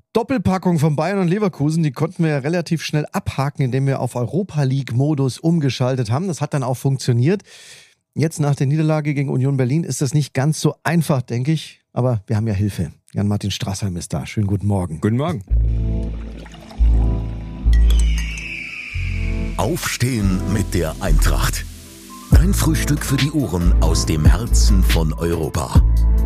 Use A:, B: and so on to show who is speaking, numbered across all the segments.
A: Doppelpackung von Bayern und Leverkusen, die konnten wir ja relativ schnell abhaken, indem wir auf Europa-League-Modus umgeschaltet haben. Das hat dann auch funktioniert. Jetzt nach der Niederlage gegen Union Berlin ist das nicht ganz so einfach, denke ich. Aber wir haben ja Hilfe. Jan-Martin Straßheim ist da. Schönen guten Morgen.
B: Guten Morgen.
C: Aufstehen mit der Eintracht. Dein Frühstück für die Ohren aus dem Herzen von Europa.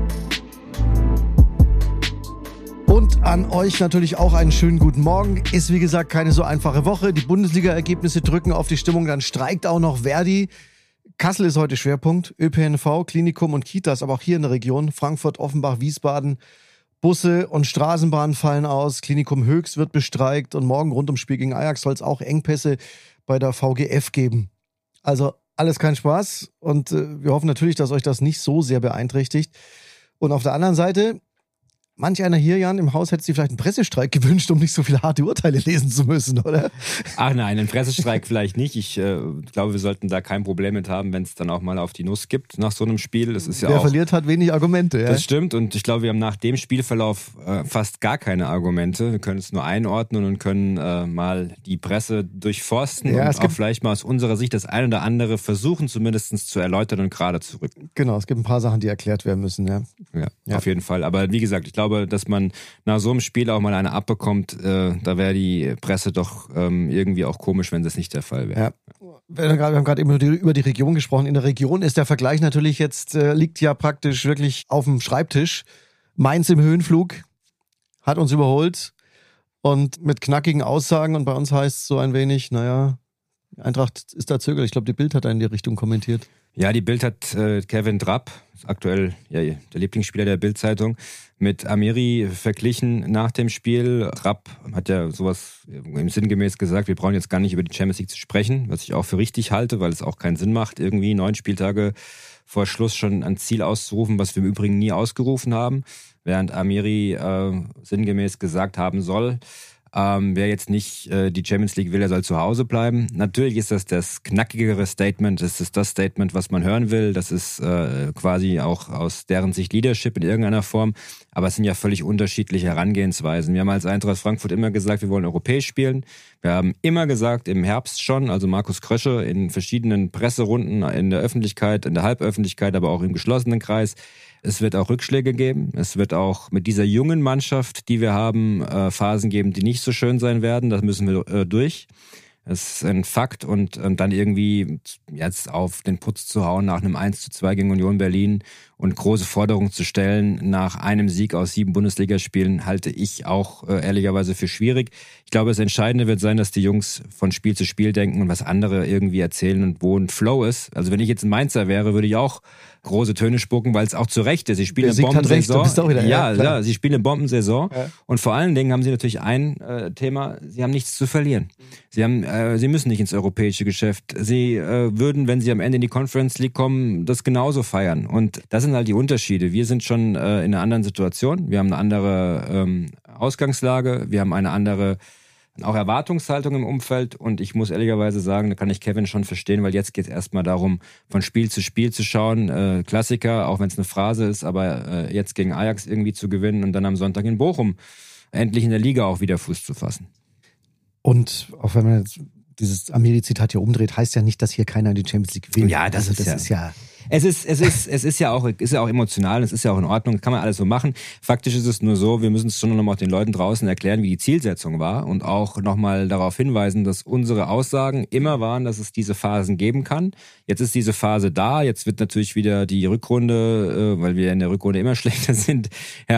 A: Und an euch natürlich auch einen schönen guten Morgen. Ist wie gesagt keine so einfache Woche. Die Bundesliga-Ergebnisse drücken auf die Stimmung. Dann streikt auch noch Verdi. Kassel ist heute Schwerpunkt. ÖPNV, Klinikum und Kitas, aber auch hier in der Region. Frankfurt, Offenbach, Wiesbaden. Busse und Straßenbahnen fallen aus. Klinikum Höchst wird bestreikt. Und morgen rund ums Spiel gegen Ajax soll es auch Engpässe bei der VGF geben. Also alles kein Spaß. Und wir hoffen natürlich, dass euch das nicht so sehr beeinträchtigt. Und auf der anderen Seite... Manch einer hier, Jan, im Haus hätte sich vielleicht einen Pressestreik gewünscht, um nicht so viele harte Urteile lesen zu müssen, oder?
B: Ach nein, einen Pressestreik vielleicht nicht. Ich glaube, wir sollten da kein Problem mit haben, wenn es dann auch mal auf die Nuss gibt nach so einem Spiel. Das ist ja
A: Wer
B: auch,
A: verliert, hat wenig Argumente. Ja?
B: Das stimmt und ich glaube, wir haben nach dem Spielverlauf fast gar keine Argumente. Wir können es nur einordnen und können mal die Presse durchforsten und auch vielleicht mal aus unserer Sicht das ein oder andere versuchen, zumindest zu erläutern und gerade zu rücken.
A: Genau, es gibt ein paar Sachen, die erklärt werden müssen.
B: Ja, auf jeden Fall. Aber wie gesagt, ich glaube, dass man nach so einem Spiel auch mal eine abbekommt, da wäre die Presse doch irgendwie auch komisch, wenn das nicht der Fall wäre.
A: Ja. Wir haben gerade eben über die Region gesprochen. In der Region ist der Vergleich natürlich jetzt, liegt ja praktisch wirklich auf dem Schreibtisch. Mainz im Höhenflug hat uns überholt und mit knackigen Aussagen und bei uns heißt es so ein wenig, Eintracht ist da zögerlich. Ich glaube, die Bild hat da in die Richtung kommentiert.
B: Ja, die Bild hat Kevin Trapp, aktuell der Lieblingsspieler der Bild-Zeitung, mit Amiri verglichen nach dem Spiel. Trapp hat ja sowas im sinngemäß gesagt, wir brauchen jetzt gar nicht über die Champions League zu sprechen, was ich auch für richtig halte, weil es auch keinen Sinn macht, irgendwie 9 Spieltage vor Schluss schon ein Ziel auszurufen, was wir im Übrigen nie ausgerufen haben, während Amiri sinngemäß gesagt haben soll, wer jetzt nicht die Champions League will, der soll zu Hause bleiben. Natürlich ist das knackigere Statement, das ist das Statement, was man hören will. Das ist quasi auch aus deren Sicht Leadership in irgendeiner Form. Aber es sind ja völlig unterschiedliche Herangehensweisen. Wir haben als Eintracht Frankfurt immer gesagt, wir wollen europäisch spielen. Wir haben immer gesagt, im Herbst schon, also Markus Krösche in verschiedenen Presserunden, in der Öffentlichkeit, in der Halböffentlichkeit, aber auch im geschlossenen Kreis, es wird auch Rückschläge geben. Es wird auch mit dieser jungen Mannschaft, die wir haben, Phasen geben, die nicht so schön sein werden. Das müssen wir durch. Das ist ein Fakt. Und dann irgendwie jetzt auf den Putz zu hauen nach einem 1:2 gegen Union Berlin und große Forderungen zu stellen nach einem Sieg aus 7 Bundesligaspielen, halte ich auch ehrlicherweise für schwierig. Ich glaube, das Entscheidende wird sein, dass die Jungs von Spiel zu Spiel denken und was andere irgendwie erzählen und wo ein Flow ist. Also wenn ich jetzt ein Mainzer wäre, würde ich auch große Töne spucken, weil es auch zu Recht ist. Sie spielen eine Bombensaison. Ja, sie spielen eine Bombensaison. Ja. Und vor allen Dingen haben sie natürlich ein Thema, sie haben nichts zu verlieren. Sie müssen nicht ins europäische Geschäft. Sie würden, wenn sie am Ende in die Conference League kommen, das genauso feiern. Und das sind halt die Unterschiede. Wir sind schon in einer anderen Situation. Wir haben eine andere Ausgangslage. Wir haben eine andere auch Erwartungshaltung im Umfeld und ich muss ehrlicherweise sagen, da kann ich Kevin schon verstehen, weil jetzt geht es erstmal darum, von Spiel zu schauen, Klassiker, auch wenn es eine Phrase ist, aber jetzt gegen Ajax irgendwie zu gewinnen und dann am Sonntag in Bochum endlich in der Liga auch wieder Fuß zu fassen.
A: Und auch wenn man jetzt dieses Amiri-Zitat hier umdreht, heißt ja nicht, dass hier keiner in die Champions League will.
B: Ja, das ist ja... Es ist ja auch emotional, es ist ja auch in Ordnung, das kann man alles so machen. Faktisch ist es nur so, wir müssen es schon nochmal den Leuten draußen erklären, wie die Zielsetzung war und auch nochmal darauf hinweisen, dass unsere Aussagen immer waren, dass es diese Phasen geben kann. Jetzt ist diese Phase da, jetzt wird natürlich wieder die Rückrunde, weil wir in der Rückrunde immer schlechter sind,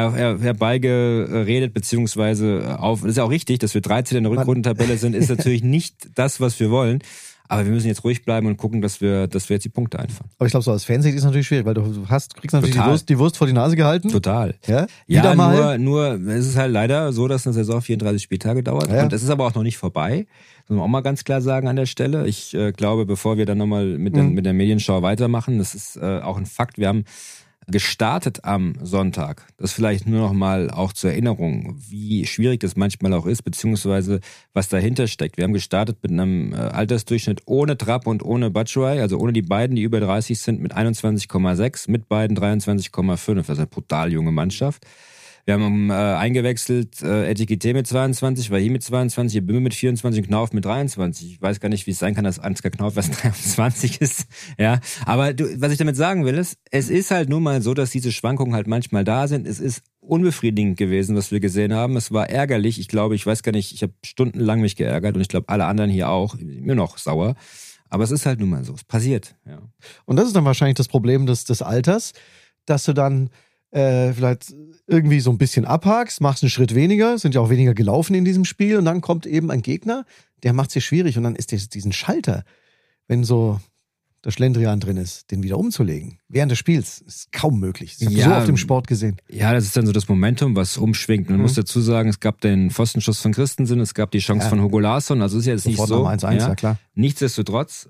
B: herbeigeredet, beziehungsweise das ist ja auch richtig, dass wir 13 in der Rückrundentabelle sind, ist natürlich nicht das, was wir wollen. Aber wir müssen jetzt ruhig bleiben und gucken, dass wir jetzt die Punkte einfahren.
A: Aber ich glaube, so als Fansicht ist es natürlich schwierig, weil du kriegst natürlich die Wurst vor die Nase gehalten.
B: Total.
A: Ja,
B: nur es ist halt leider so, dass eine Saison 34 Spieltage dauert. Ja. Und es ist aber auch noch nicht vorbei. Das muss man auch mal ganz klar sagen an der Stelle. Ich glaube, bevor wir dann nochmal mit der Medienschau weitermachen, das ist auch ein Fakt, wir haben gestartet am Sonntag. Das vielleicht nur noch mal auch zur Erinnerung, wie schwierig das manchmal auch ist, beziehungsweise was dahinter steckt. Wir haben gestartet mit einem Altersdurchschnitt ohne Trapp und ohne Batshuayi, also ohne die beiden, die über 30 sind, mit 21,6, mit beiden 23,5. Das ist eine brutal junge Mannschaft. Wir haben eingewechselt Etikette mit 22, Wahim mit 22, Bimmer mit 24 und Knauf mit 23. Ich weiß gar nicht, wie es sein kann, dass Ansgar Knauf was 23 ist. Ja, aber was ich damit sagen will, ist, es ist halt nun mal so, dass diese Schwankungen halt manchmal da sind. Es ist unbefriedigend gewesen, was wir gesehen haben. Es war ärgerlich. Ich weiß gar nicht, ich habe stundenlang mich geärgert und ich glaube, alle anderen hier auch, immer noch sauer. Aber es ist halt nun mal so, es passiert. Ja.
A: Und das ist dann wahrscheinlich das Problem des Alters, dass du dann vielleicht irgendwie so ein bisschen abhakst, machst einen Schritt weniger, sind ja auch weniger gelaufen in diesem Spiel und dann kommt eben ein Gegner, der macht es dir schwierig und dann ist diesen Schalter, wenn so der Schlendrian drin ist, den wieder umzulegen. Während des Spiels ist kaum möglich. Das habe ich so oft im Sport gesehen.
B: Ja, das ist dann so das Momentum, was umschwingt. Man muss dazu sagen, es gab den Pfostenschuss von Christensen, es gab die Chance von Hugo Larsson, also ist ja jetzt nicht so.
A: 1-1, ja klar.
B: Nichtsdestotrotz,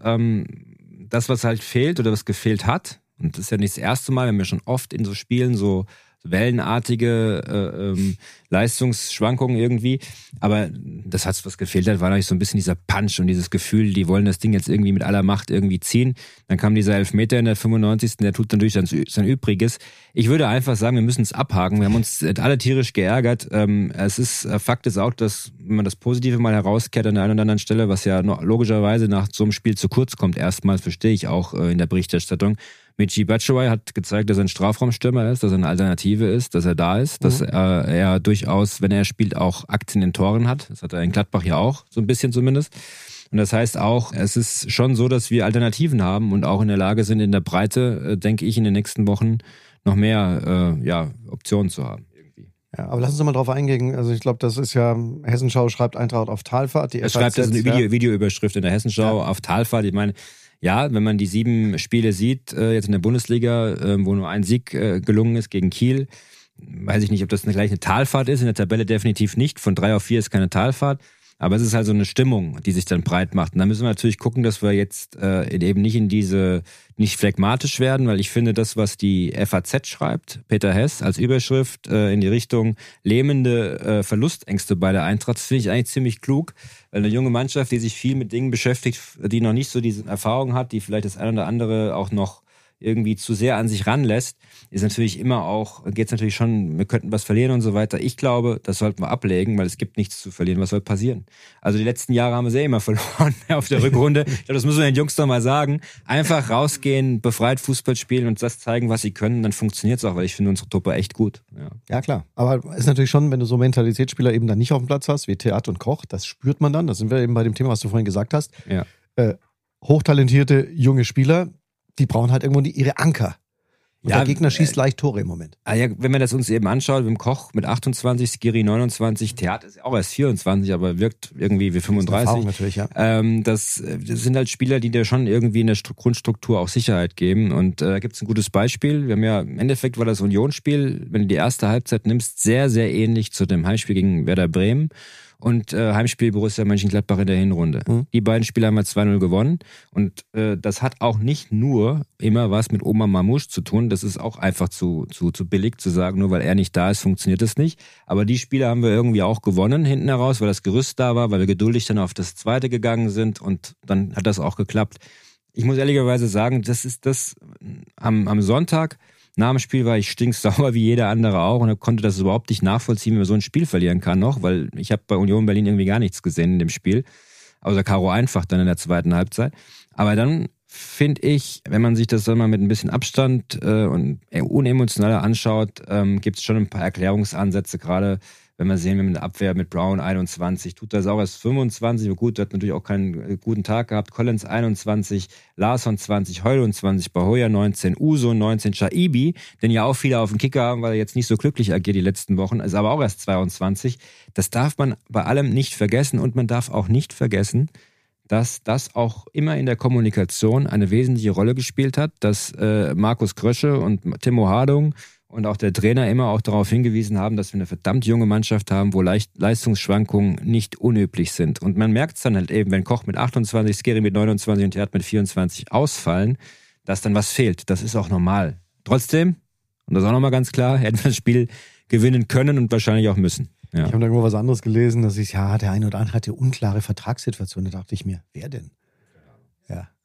B: das, was halt fehlt oder was gefehlt hat, und das ist ja nicht das erste Mal, wir haben ja schon oft in so Spielen so wellenartige Leistungsschwankungen irgendwie. Aber das hat, was gefehlt hat, war natürlich so ein bisschen dieser Punch und dieses Gefühl, die wollen das Ding jetzt irgendwie mit aller Macht irgendwie ziehen. Dann kam dieser Elfmeter in der 95. Der tut natürlich sein Übriges. Ich würde einfach sagen, wir müssen es abhaken. Wir haben uns alle tierisch geärgert. Fakt ist auch, dass, wenn man das Positive mal herauskehrt an der einen oder anderen Stelle, was ja logischerweise nach so einem Spiel zu kurz kommt, erstmal verstehe ich auch in der Berichterstattung. Michy Batshuayi hat gezeigt, dass er ein Strafraumstürmer ist, dass er eine Alternative ist, dass er da ist, dass er durchaus, wenn er spielt, auch Aktien in Toren hat. Das hat er in Gladbach ja auch, so ein bisschen zumindest. Und das heißt auch, es ist schon so, dass wir Alternativen haben und auch in der Lage sind, in der Breite, denke ich, in den nächsten Wochen noch mehr Optionen zu haben.
A: Ja, aber lass uns mal drauf eingehen. Also ich glaube, das ist ja, Hessenschau schreibt Eintracht auf Talfahrt.
B: Er schreibt, das ist eine Videoüberschrift in der Hessenschau auf Talfahrt. Ich meine, ja, wenn man die 7 Spiele sieht, jetzt in der Bundesliga, wo nur ein Sieg gelungen ist gegen Kiel, weiß ich nicht, ob das gleich eine Talfahrt ist, in der Tabelle definitiv nicht. Von 3 auf 4 ist keine Talfahrt. Aber es ist halt so eine Stimmung, die sich dann breit macht. Und da müssen wir natürlich gucken, dass wir jetzt eben nicht phlegmatisch werden, weil ich finde, das, was die FAZ schreibt, Peter Hess als Überschrift in die Richtung lähmende Verlustängste bei der Eintracht, das finde ich eigentlich ziemlich klug. Weil eine junge Mannschaft, die sich viel mit Dingen beschäftigt, die noch nicht so diese Erfahrung hat, die vielleicht das eine oder andere auch noch irgendwie zu sehr an sich ranlässt, ist natürlich immer auch, geht's natürlich schon, wir könnten was verlieren und so weiter. Ich glaube, das sollten wir ablegen, weil es gibt nichts zu verlieren. Was soll passieren? Also die letzten Jahre haben wir sehr immer verloren auf der Rückrunde. Ich glaube, das müssen wir den Jungs doch mal sagen. Einfach rausgehen, befreit Fußball spielen und das zeigen, was sie können, dann funktioniert's auch, weil ich finde unsere Truppe echt gut.
A: Ja klar. Aber es ist natürlich schon, wenn du so Mentalitätsspieler eben dann nicht auf dem Platz hast, wie Theat und Koch, das spürt man dann. Da sind wir eben bei dem Thema, was du vorhin gesagt hast.
B: Ja.
A: Hochtalentierte junge Spieler, die brauchen halt irgendwo ihre Anker. Und der Gegner schießt leicht Tore im Moment.
B: Ja, wenn man das uns eben anschaut, mit dem Koch mit 28, Skiri 29, Theat ist auch erst 24, aber wirkt irgendwie wie 35.
A: Erfahrung natürlich, ja.
B: Das sind halt Spieler, die dir schon irgendwie in der Grundstruktur auch Sicherheit geben. Und da gibt's ein gutes Beispiel. Wir haben ja, im Endeffekt war das Unionsspiel, wenn du die erste Halbzeit nimmst, sehr, sehr ähnlich zu dem Heimspiel gegen Werder Bremen. Und Heimspiel Borussia Mönchengladbach in der Hinrunde. Die beiden Spiele haben wir 2-0 gewonnen. Und das hat auch nicht nur immer was mit Omar Mamouche zu tun. Das ist auch einfach zu billig zu sagen, nur weil er nicht da ist, funktioniert das nicht. Aber die Spiele haben wir irgendwie auch gewonnen hinten heraus, weil das Gerüst da war, weil wir geduldig dann auf das Zweite gegangen sind und dann hat das auch geklappt. Ich muss ehrlicherweise sagen, das ist das am Sonntag. Nach dem Spiel war ich stinksauer wie jeder andere auch und konnte das überhaupt nicht nachvollziehen, wie man so ein Spiel verlieren kann noch, weil ich habe bei Union Berlin irgendwie gar nichts gesehen in dem Spiel, außer Karo Einfach dann in der zweiten Halbzeit. Aber dann finde ich, wenn man sich das dann mal mit ein bisschen Abstand und unemotionaler anschaut, gibt es schon ein paar Erklärungsansätze, gerade wenn wir sehen, wir haben eine Abwehr mit Brown 21, tut das auch erst 25, gut, der hat natürlich auch keinen guten Tag gehabt, Collins 21, Larsson 20, Heulund 20, Bahoya 19, Uso 19, Shaibi, den ja auch viele auf dem Kicker haben, weil er jetzt nicht so glücklich agiert die letzten Wochen, ist aber auch erst 22. Das darf man bei allem nicht vergessen und man darf auch nicht vergessen, dass das auch immer in der Kommunikation eine wesentliche Rolle gespielt hat, dass Markus Krösche und Timo Hardung und auch der Trainer immer auch darauf hingewiesen haben, dass wir eine verdammt junge Mannschaft haben, wo Leistungsschwankungen nicht unüblich sind. Und man merkt es dann halt eben, wenn Koch mit 28, Skiri mit 29 und Theat mit 24 ausfallen, dass dann was fehlt. Das ist auch normal. Trotzdem, und das ist auch nochmal ganz klar, hätten wir das Spiel gewinnen können und wahrscheinlich auch müssen. Ja.
A: Ich habe da irgendwo was anderes gelesen, dass der eine oder andere hatte unklare Vertragssituation. Da dachte ich mir, wer denn? Ja.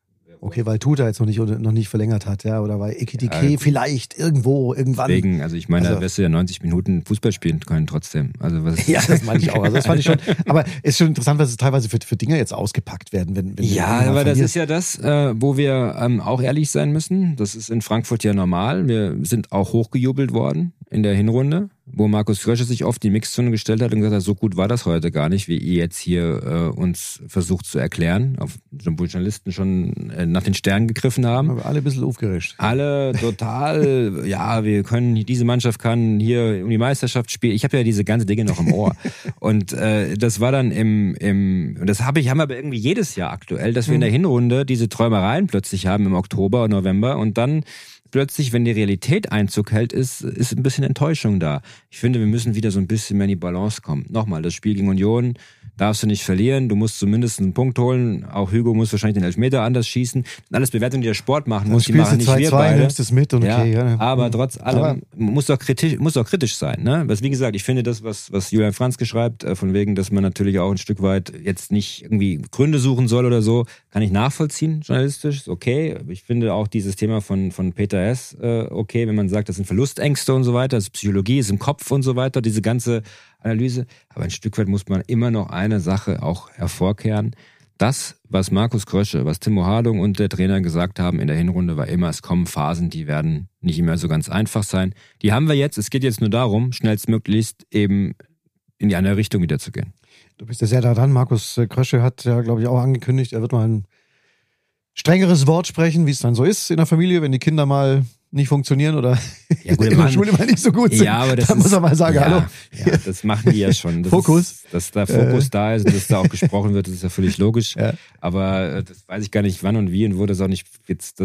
A: Okay, weil Tuta jetzt noch nicht verlängert hat, ja, oder weil Ekitike vielleicht irgendwo, irgendwann.
B: Deswegen, also ich meine, da wirst du ja 90 Minuten Fußball spielen können trotzdem. Also was
A: ja, das meine ich auch. Also das fand ich schon. Aber es ist schon interessant, was es teilweise für Dinge jetzt ausgepackt werden, wenn
B: ja, aber das ist ja das, wo wir auch ehrlich sein müssen. Das ist in Frankfurt ja normal. Wir sind auch hochgejubelt worden in der Hinrunde, wo Markus Krösche sich oft die Mixzone gestellt hat und gesagt hat, so gut war das heute gar nicht, wie ihr jetzt hier uns versucht zu erklären, wo Journalisten schon nach den Sternen gegriffen haben.
A: Aber alle ein bisschen aufgeregt.
B: Alle total, ja, diese Mannschaft kann hier um die Meisterschaft spielen. Ich habe ja diese ganze Dinge noch im Ohr. Und das war dann haben wir aber irgendwie jedes Jahr aktuell, dass wir in der Hinrunde diese Träumereien plötzlich haben im Oktober und November und dann plötzlich, wenn die Realität Einzug hält, ist ein bisschen Enttäuschung da. Ich finde, wir müssen wieder so ein bisschen mehr in die Balance kommen. Nochmal, das Spiel gegen Union darfst du nicht verlieren. Du musst zumindest einen Punkt holen. Auch Hugo muss wahrscheinlich den Elfmeter anders schießen. Alles Bewertungen, die der Sport machen muss, die machen nicht wir beide.
A: Nimmst es mit und okay, ja.
B: Aber trotz allem muss doch kritisch sein. Ne? Wie gesagt, ich finde das, was Julian Franzke schreibt, von wegen, dass man natürlich auch ein Stück weit jetzt nicht irgendwie Gründe suchen soll oder so, kann ich nachvollziehen, journalistisch, ist okay. Ich finde auch dieses Thema von Peter S. Okay, wenn man sagt, das sind Verlustängste und so weiter, das ist Psychologie, ist im Kopf und so weiter, diese ganze Analyse. Aber ein Stück weit muss man immer noch eine Sache auch hervorkehren. Das, was Markus Krösche, was Timo Hardung und der Trainer gesagt haben in der Hinrunde, war immer, es kommen Phasen, die werden nicht immer so ganz einfach sein. Die haben wir jetzt. Es geht jetzt nur darum, schnellstmöglichst eben in die andere Richtung wieder zu gehen.
A: Du bist ja sehr da dran. Markus Krösche hat ja, glaube ich, auch angekündigt, er wird mal ein strengeres Wort sprechen, wie es dann so ist in der Familie, wenn die Kinder mal nicht funktionieren oder
B: ja, gut,
A: in der Schule mal nicht so gut sind.
B: Ja, aber das
A: da muss er mal sagen, hallo.
B: Ja, das machen die ja schon.
A: Fokus.
B: Dass da Fokus da ist und dass da auch gesprochen wird, das ist ja völlig logisch. Ja. Aber das weiß ich gar nicht, wann und wie und wo das auch nicht jetzt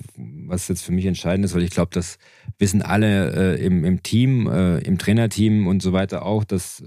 B: was jetzt für mich entscheidend ist, weil ich glaube, das wissen alle im Team, im Trainerteam und so weiter auch,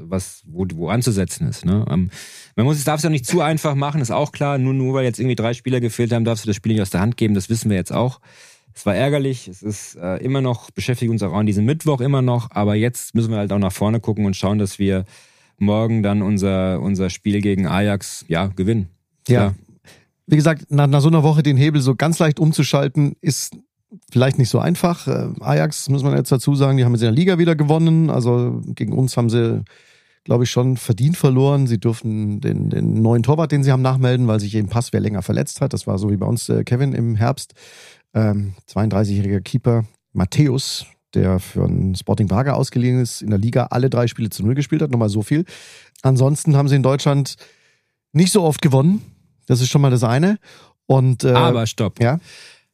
B: wo anzusetzen ist. Ne? Darf es ja nicht zu einfach machen, ist auch klar. Nur weil jetzt irgendwie 3 Spieler gefehlt haben, darfst du das Spiel nicht aus der Hand geben, das wissen wir jetzt auch. Es war ärgerlich, es ist immer noch, beschäftigt uns auch an diesem Mittwoch immer noch, aber jetzt müssen wir halt auch nach vorne gucken und schauen, dass wir morgen dann unser Spiel gegen Ajax, gewinnen.
A: Ja, wie gesagt, nach so einer Woche den Hebel so ganz leicht umzuschalten, ist vielleicht nicht so einfach. Ajax, muss man jetzt dazu sagen, die haben jetzt in der Liga wieder gewonnen, also gegen uns haben sie, glaube ich, schon verdient verloren. Sie durften den neuen Torwart, den sie haben, nachmelden, weil sich eben Passwehr länger verletzt hat. Das war so wie bei uns Kevin im Herbst. 32-jähriger Keeper Matthäus, der für einen Sporting Braga ausgeliehen ist, in der Liga alle 3 Spiele zu 0 gespielt hat, nochmal so viel. Ansonsten haben sie in Deutschland nicht so oft gewonnen. Das ist schon mal das eine.
B: Aber stopp.
A: Ja?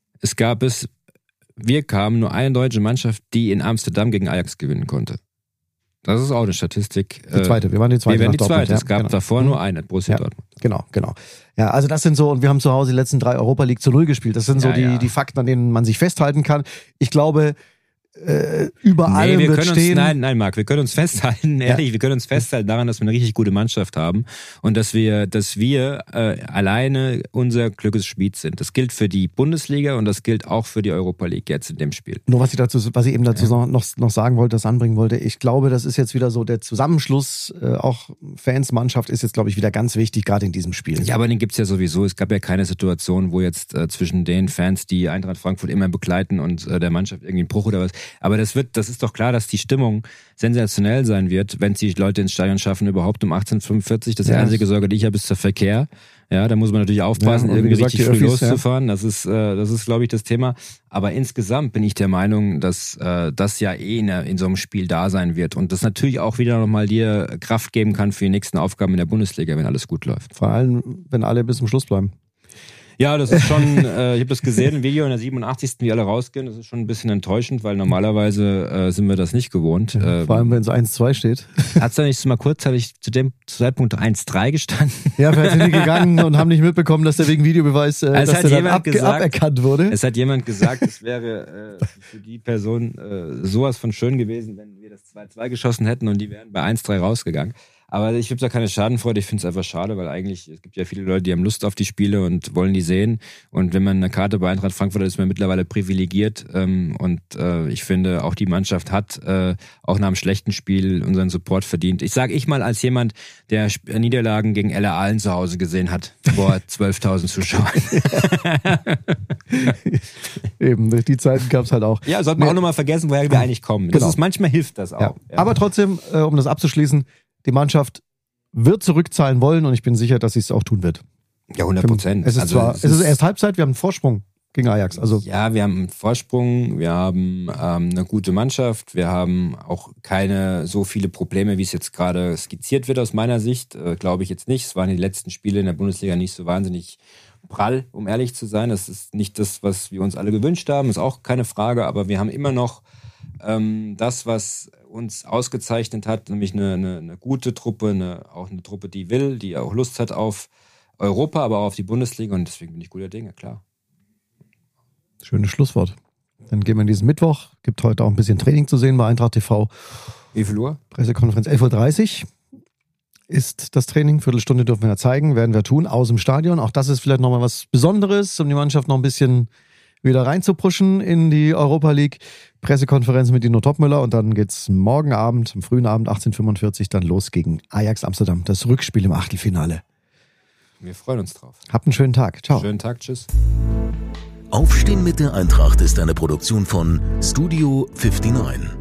B: Wir kamen nur eine deutsche Mannschaft, die in Amsterdam gegen Ajax gewinnen konnte. Das ist auch eine Statistik.
A: Die zweite, wir waren die zweite.
B: Wir waren die zweite. Es gab davor nur eine, Borussia Dortmund.
A: Genau. Ja, also das sind so, und wir haben zu Hause die letzten 3 Europa League zu 0 gespielt. Das sind so die Fakten, an denen man sich festhalten kann. Ich glaube, über allem wird stehen.
B: Nein, Marc, wir können uns festhalten, ehrlich, wir können uns festhalten daran, dass wir eine richtig gute Mannschaft haben und dass wir alleine unser Glücksspiel sind. Das gilt für die Bundesliga und das gilt auch für die Europa League jetzt in dem Spiel.
A: Nur was ich eben dazu noch sagen wollte, das anbringen wollte, ich glaube, das ist jetzt wieder so der Zusammenschluss, auch Fans, Mannschaft ist jetzt, glaube ich, wieder ganz wichtig, gerade in diesem Spiel.
B: Ja, aber den gibt's ja sowieso. Es gab ja keine Situation, wo jetzt zwischen den Fans, die Eintracht Frankfurt immer begleiten und der Mannschaft irgendwie ein Bruch oder was. Aber das ist doch klar, dass die Stimmung sensationell sein wird, wenn es die Leute ins Stadion schaffen, überhaupt um 18:45. Das einzige Sorge, die ich habe, ist der Verkehr. Ja, da muss man natürlich aufpassen, irgendwie richtig früh loszufahren. Das ist, glaube ich, das Thema. Aber insgesamt bin ich der Meinung, dass das ja in so einem Spiel da sein wird und das natürlich auch wieder nochmal dir Kraft geben kann für die nächsten Aufgaben in der Bundesliga, wenn alles gut läuft.
A: Vor allem, wenn alle bis zum Schluss bleiben.
B: Ja, das ist schon, ich habe das gesehen im Video in der 87. wie alle rausgehen, das ist schon ein bisschen enttäuschend, weil normalerweise sind wir das nicht gewohnt.
A: Vor allem, wenn es 1-2 steht.
B: Hat's da nicht mal kurzzeitig zu dem Zeitpunkt 1-3 gestanden?
A: Ja, vielleicht sind die gegangen und haben nicht mitbekommen, dass der wegen Videobeweis dass der dann aberkannt wurde.
B: Es hat jemand gesagt, es wäre für die Person sowas von schön gewesen, wenn wir das 2-2 geschossen hätten und die wären bei 1-3 rausgegangen. Aber ich habe da keine Schadenfreude, ich finde es einfach schade, weil eigentlich, es gibt ja viele Leute, die haben Lust auf die Spiele und wollen die sehen. Und wenn man eine Karte bei Eintracht Frankfurt hat, ist man mittlerweile privilegiert. Und ich finde, auch die Mannschaft hat auch nach einem schlechten Spiel unseren Support verdient. Ich mal als jemand, der Niederlagen gegen Ella Ahlen zu Hause gesehen hat, vor 12.000 Zuschauern.
A: Eben, die Zeiten gab es halt auch.
B: Ja, sollten wir auch nochmal vergessen, woher wir eigentlich kommen.
A: Genau.
B: Manchmal hilft das auch.
A: Ja.
B: Ja.
A: Aber trotzdem, um das abzuschließen, die Mannschaft wird zurückzahlen wollen und ich bin sicher, dass sie es auch tun wird.
B: Ja, 100%.
A: Es ist erst Halbzeit, wir haben einen Vorsprung gegen Ajax. Also
B: ja, wir haben einen Vorsprung, wir haben eine gute Mannschaft, wir haben auch keine so viele Probleme, wie es jetzt gerade skizziert wird aus meiner Sicht. Glaube ich jetzt nicht. Es waren die letzten Spiele in der Bundesliga nicht so wahnsinnig prall, um ehrlich zu sein. Das ist nicht das, was wir uns alle gewünscht haben, ist auch keine Frage, aber wir haben immer noch das, was uns ausgezeichnet hat, nämlich eine gute Truppe, auch eine Truppe, die will, die auch Lust hat auf Europa, aber auch auf die Bundesliga und deswegen bin ich guter Dinge, klar.
A: Schönes Schlusswort. Dann gehen wir in diesen Mittwoch, gibt heute auch ein bisschen Training zu sehen bei Eintracht TV.
B: Wie viel Uhr?
A: Pressekonferenz 11.30 Uhr ist das Training, Viertelstunde dürfen wir ja zeigen, werden wir tun, aus dem Stadion. Auch das ist vielleicht nochmal was Besonderes, um die Mannschaft noch ein bisschen wieder reinzupushen in die Europa League. Pressekonferenz mit Dino Topmöller und dann geht's morgen Abend, am frühen Abend 18:45 dann los gegen Ajax Amsterdam. Das Rückspiel im Achtelfinale.
B: Wir freuen uns drauf.
A: Habt einen schönen Tag. Ciao.
B: Schönen Tag, tschüss.
C: Aufstehen mit der Eintracht ist eine Produktion von Studio 59.